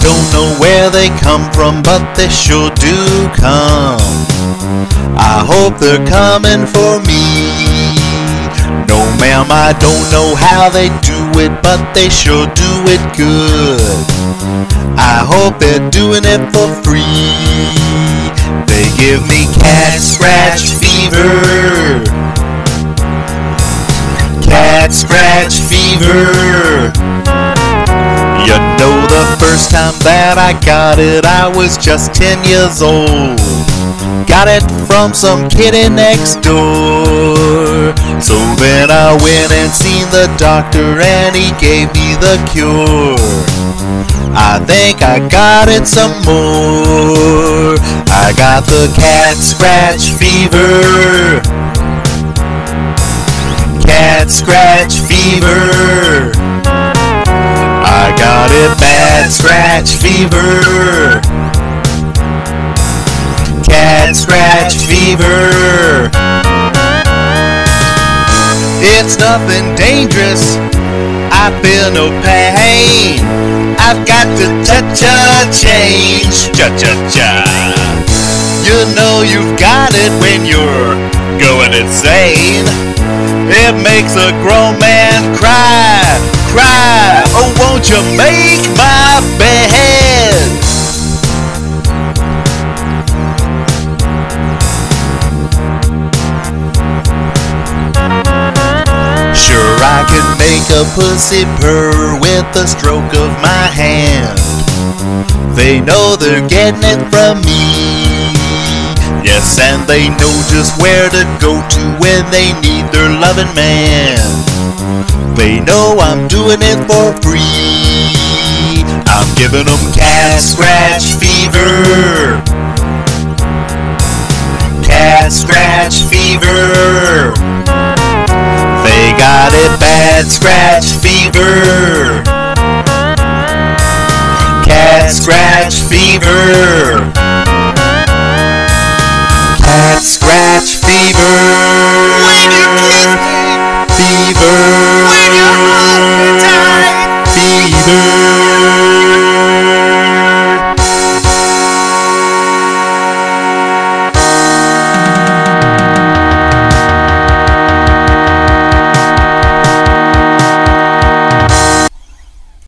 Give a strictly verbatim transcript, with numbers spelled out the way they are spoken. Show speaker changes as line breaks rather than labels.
don't know where they come from, but they sure do come. I hope they're coming for me. No ma'am, I don't know how they do it, but they sure do it good. I hope they're doing it for free. They give me cat scratch fever. Cat scratch fever. You know, the first time that I got it, I was just ten years old. Got it from some kitty next door. So then I went and seen the doctor, and he gave me the cure. I think I got it some more. I got the cat scratch fever. Cat scratch fever. I got it bad scratch fever. Cat scratch fever. It's nothing dangerous, I feel no pain. I've got to cha-cha change. Cha-cha-cha. You know you've got it when you're going insane. It makes a grown man cry, cry. Oh, won't you make my bed? Sure, I can make a pussy purr with the stroke of my hand. They know they're getting it from me. Yes, and they know just where to go to when they need their loving man. They know I'm doing it for free. I'm giving them cat scratch fever. Cat scratch fever. They got it bad scratch fever. Cat scratch fever. Cat scratch fever. When you kiss me